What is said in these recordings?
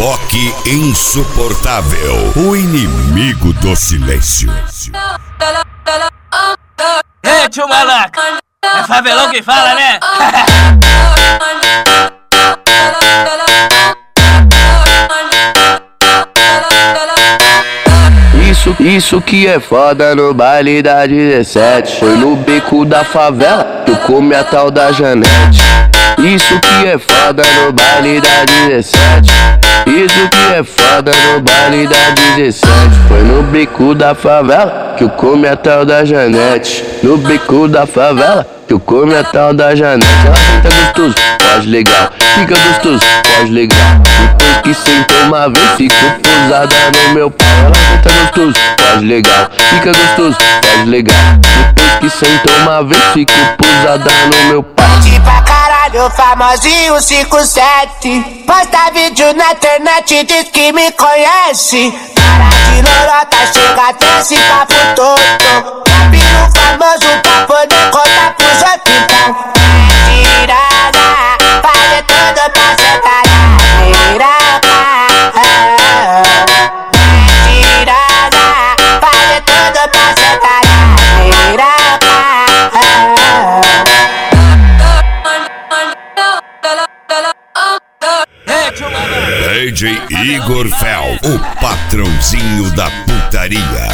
Boque insuportável, o inimigo do silêncio. Ei, tio Malaca, é favelão que fala, né? Isso que é foda no baile da 17. Foi no beco da favela que eu comi a tal da Janete. Isso que é foda no baile da 17. Isso que é foda no baile da 17. Foi no beco da favela que eu comi a tal da Janete. No beco da favela que eu comi a tal da Janete. Ela fica gostoso, pode legal. Fica gostoso, pode legal. Depois que sentou uma vez, ficou pousada no meu pau. Ela fica gostoso, pode legal. Fica gostoso, pode legal. Depois que sentou uma vez, ficou pousada no meu pau. Pra caralho, famosinho 57. Posta vídeo na internet, diz que me conhece. Cara de lorota, chega até esse papo todo. Papinho famoso pra poder contar pros outros. Então tirada, fazer tudo pra sentar na piroca. Tirada, fazer tudo pra sentar na piroca. DJ Igor Fel, o patrãozinho da putaria.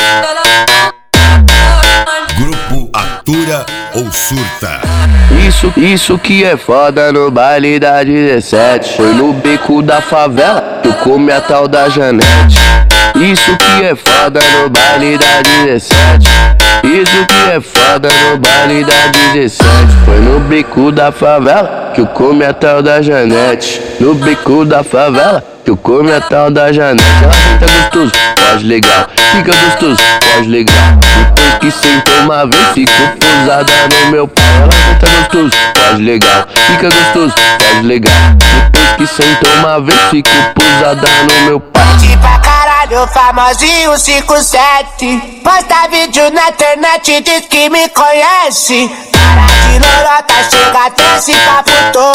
Grupo Atura ou Surta. Isso que é foda no baile da 17. Foi no beco da favela que eu comi a tal da Janete. Isso que é foda no baile da 17. Isso que é foda no baile da 17. Foi no beco da favela que eu comi a tal da Janete. No beco da favela que eu comi a tal da Janete. Ela fica gostoso, pode legal. Fica gostoso, pode legal. Depois que sentou uma vez, ficou pousada no meu pau. Ela fica gostoso, pode legal. Fica gostoso, pode legal. Depois que sentou uma vez, ficou pousada no meu pau. Pra caralho, famosinho 57. Posta vídeo na internet, diz que me conhece. Cara de lorota, chega até esse papo todo.